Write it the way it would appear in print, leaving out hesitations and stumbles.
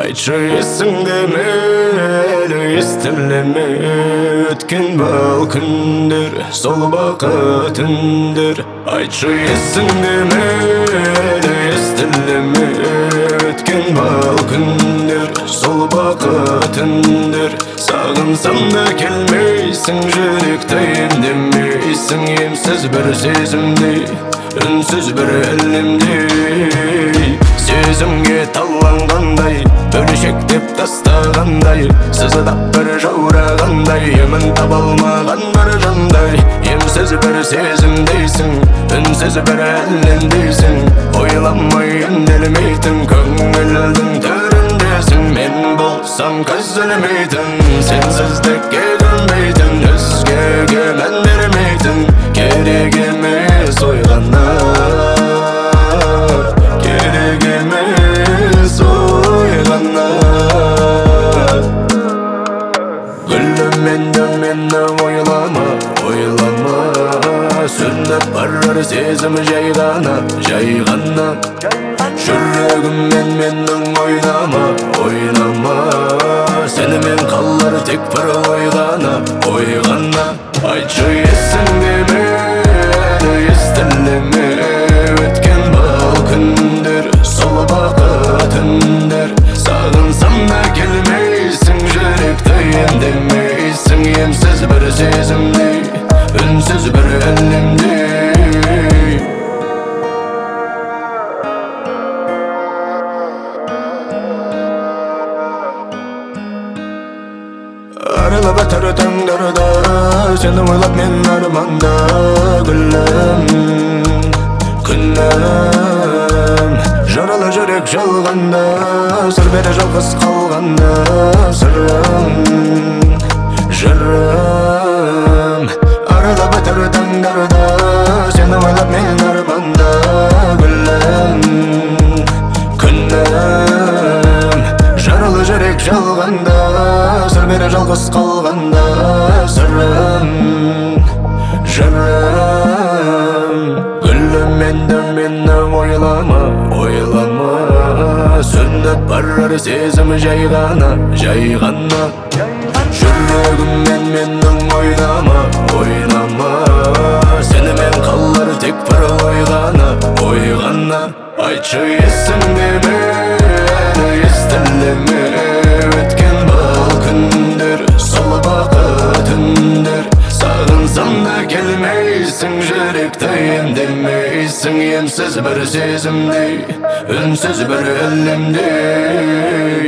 Айтшы есіңде мейлі естілеме өткен бал күндер, сол бақыт үндер. Айтшы есіңде мейлі естілеме өткен бал күндер, сол бақыт үндер. Сағынсам да келмейсің, жүректі емдемейсің, емсіз бір сезімдей, үнсіз бір әлемдей. Сезімге таланғандай, бөлшектеп тастағандай, сызыдап бір жаурағандай, емін таба алмаған бір жандай. Емсіз бір сезімдейсің, үнсіз бір әлемдейсің, ойламай үнделмейтін көңілдің төріндесің. Мен болсам көз ілмейтін, сенсіздікке көнбейтін, өзгеге мән бермейтін, керек емес ойғанар, керек емес ойғанар. Гүлім енді мені ойлама, ойлама, сөніп барар сезім жай ғана, жай ғана. Жүрегіммен менің ойнама, ойнама, сенімен қалар тек бір ой ғана, ой ғана. Айтшы есіңде мейлі естілеме өткен бал күндер, сол бақыт үндер. Сағынсам да келмейсің, жүректі емдемейсің, емсіз бір сезімдей, үнсіз бір әлемдей. Арылып атыр таңдарда, сені ойлап мен арманда. Гүлім, күнім, жаралы жүрек жалғанда, сыр бере жалғыз қалғанда. Сырым, жырым, арылып атыр таңдарда, сені ойлап мен арманда. Гүлім, күнім, жаралы жүрек жалғанда, сыр бере жалғыз қалғанда. Сырым, жырым, гүлім енді мені ойлама, ойлама, сөніп барар сезім жай ғана, жай ғана. Жүрегіммен менің ойнама, ойнама, сенімен қалар тек бір ой ғана, ой ғана. Айтшы есіңде мейлі естілеме өткен бал күндер, сол бақыт үндер. Сағынсам да келмейсің, жүректі емдемейсің, емсіз бір сезімдей, үнсіз бір әлемдей.